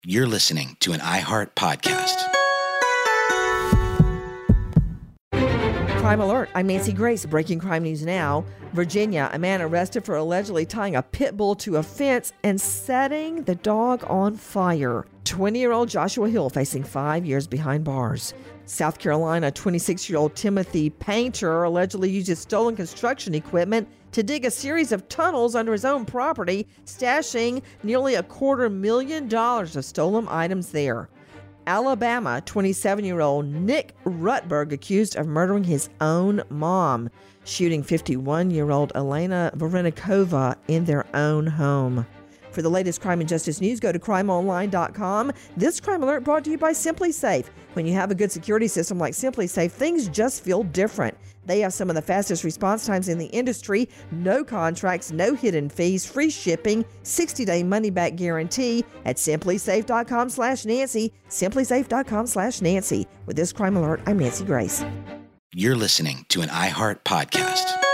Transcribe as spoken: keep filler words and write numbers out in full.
You're listening to an iHeart podcast. Crime Alert. I'm Nancy Grace. Breaking crime news now. Virginia, a man arrested for allegedly tying a pit bull to a fence and setting the dog on fire. twenty-year-old Joshua Hill facing five years behind bars. South Carolina, twenty-six-year-old Timothy Painter allegedly uses stolen construction equipment to dig a series of tunnels under his own property, stashing nearly a quarter million dollars of stolen items there. Alabama, twenty-seven-year-old Nick Rutberg accused of murdering his own mom, shooting fifty-one-year-old Elena Varenikova in their own home. For the latest crime and justice news, go to crime online dot com. This Crime Alert brought to you by SimpliSafe. When you have a good security system like SimpliSafe, things just feel different. They have some of the fastest response times in the industry, no contracts, no hidden fees, free shipping, sixty-day money-back guarantee at simplisafe dot com slash Nancy, simplisafe dot com slash Nancy. With this Crime Alert, I'm Nancy Grace. You're listening to an iHeart podcast.